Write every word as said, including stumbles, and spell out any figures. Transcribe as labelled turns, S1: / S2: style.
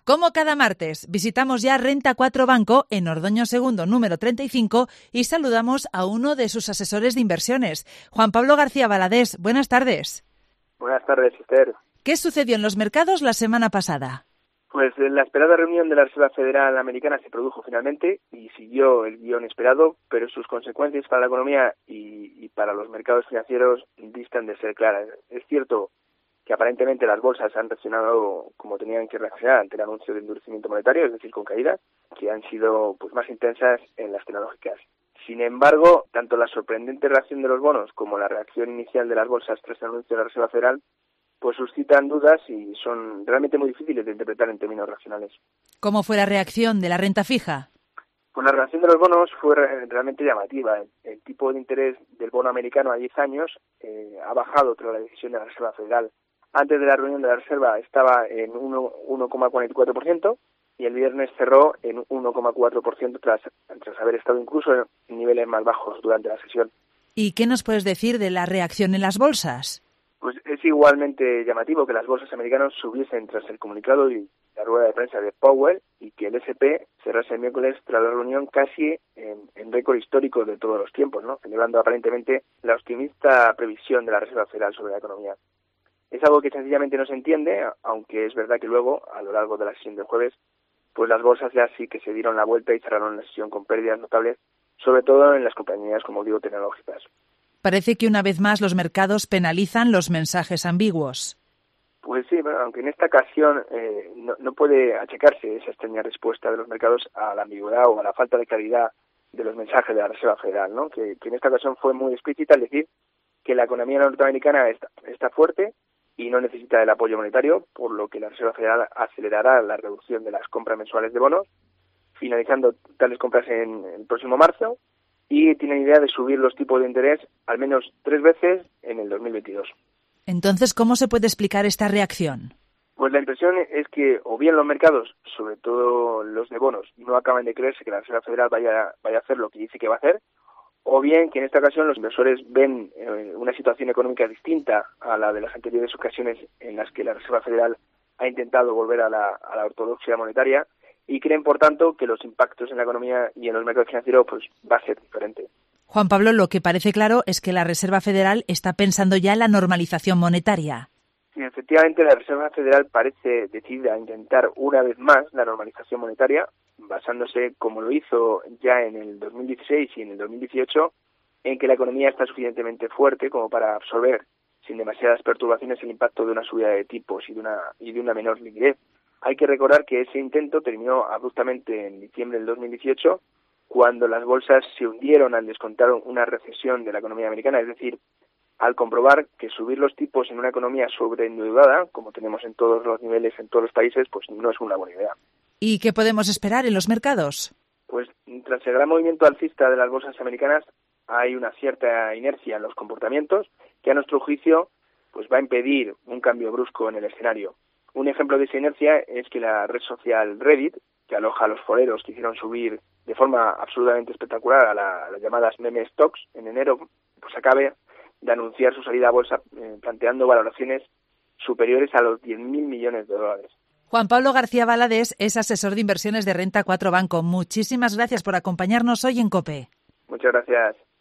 S1: Como cada martes, visitamos ya Renta cuatro Banco en Ordoño Segundo, número treinta y cinco, y saludamos a uno de sus asesores de inversiones, Juan Pablo García Valadés. Buenas tardes.
S2: Buenas tardes, Esther.
S1: ¿Qué sucedió en los mercados la semana pasada?
S2: Pues la esperada reunión de la Reserva Federal Americana se produjo finalmente y siguió el guión esperado, pero sus consecuencias para la economía y, y para los mercados financieros distan de ser claras. Es cierto que aparentemente las bolsas han reaccionado como tenían que reaccionar ante el anuncio de endurecimiento monetario, es decir, con caídas, que han sido pues más intensas en las tecnológicas. Sin embargo, tanto la sorprendente reacción de los bonos como la reacción inicial de las bolsas tras el anuncio de la Reserva Federal pues suscitan dudas y son realmente muy difíciles de interpretar en términos racionales.
S1: ¿Cómo fue la reacción de la renta fija?
S2: Pues la reacción de los bonos fue realmente llamativa. El tipo de interés del bono americano a diez años eh, ha bajado tras la decisión de la Reserva Federal. Antes de la reunión de la Reserva estaba en uno coma cuarenta y cuatro por ciento y el viernes cerró en uno coma cuatro por ciento tras, tras haber estado incluso en niveles más bajos durante la sesión.
S1: ¿Y qué nos puedes decir de la reacción en las bolsas?
S2: Pues es igualmente llamativo que las bolsas americanas subiesen tras el comunicado y la rueda de prensa de Powell y que el ese and pe cerrase el miércoles tras la reunión casi en, en récord histórico de todos los tiempos, ¿no? Celebrando aparentemente la optimista previsión de la Reserva Federal sobre la economía. Es algo que sencillamente no se entiende, aunque es verdad que luego, a lo largo de la sesión del jueves, pues las bolsas ya sí que se dieron la vuelta y cerraron la sesión con pérdidas notables, sobre todo en las compañías, como digo, tecnológicas.
S1: Parece que una vez más los mercados penalizan los mensajes ambiguos.
S2: Pues sí, bueno, aunque en esta ocasión eh, no, no puede achacarse esa extraña respuesta de los mercados a la ambigüedad o a la falta de claridad de los mensajes de la Reserva Federal, ¿no? Que, que en esta ocasión fue muy explícita al decir que la economía norteamericana está, está fuerte y no necesita el apoyo monetario, por lo que la Reserva Federal acelerará la reducción de las compras mensuales de bonos, finalizando tales compras en el próximo marzo, y tienen idea de subir los tipos de interés al menos tres veces en el dos mil veintidós.
S1: Entonces, ¿cómo se puede explicar esta reacción?
S2: Pues la impresión es que o bien los mercados, sobre todo los de bonos, no acaban de creerse que la Reserva Federal vaya, vaya a hacer lo que dice que va a hacer, o bien que en esta ocasión los inversores ven eh, una situación económica distinta a la de las anteriores ocasiones en las que la Reserva Federal ha intentado volver a la, a la ortodoxia monetaria y creen, por tanto, que los impactos en la economía y en los mercados financieros pues va a ser diferente.
S1: Juan Pablo, lo que parece claro es que la Reserva Federal está pensando ya en la normalización monetaria.
S2: Sí, efectivamente, la Reserva Federal parece decidida a intentar una vez más la normalización monetaria, basándose, como lo hizo ya en el dos mil dieciséis y en el dos mil dieciocho, en que la economía está suficientemente fuerte como para absorber sin demasiadas perturbaciones el impacto de una subida de tipos y de una, y de una menor liquidez. Hay que recordar que ese intento terminó abruptamente en diciembre del dos mil dieciocho, cuando las bolsas se hundieron al descontar una recesión de la economía americana, es decir, al comprobar que subir los tipos en una economía sobreendeudada, como tenemos en todos los niveles, en todos los países, pues no es una buena idea.
S1: ¿Y qué podemos esperar en los mercados?
S2: Pues tras el gran movimiento alcista de las bolsas americanas, hay una cierta inercia en los comportamientos que a nuestro juicio pues va a impedir un cambio brusco en el escenario. Un ejemplo de esa inercia es que la red social Reddit, que aloja a los foreros que hicieron subir de forma absolutamente espectacular a, la, a las llamadas meme stocks en enero, pues acabe de anunciar su salida a bolsa eh, planteando valoraciones superiores a los diez mil millones de dólares.
S1: Juan Pablo García Valadés es asesor de inversiones de Renta cuatro Banco. Muchísimas gracias por acompañarnos hoy en COPE.
S2: Muchas gracias.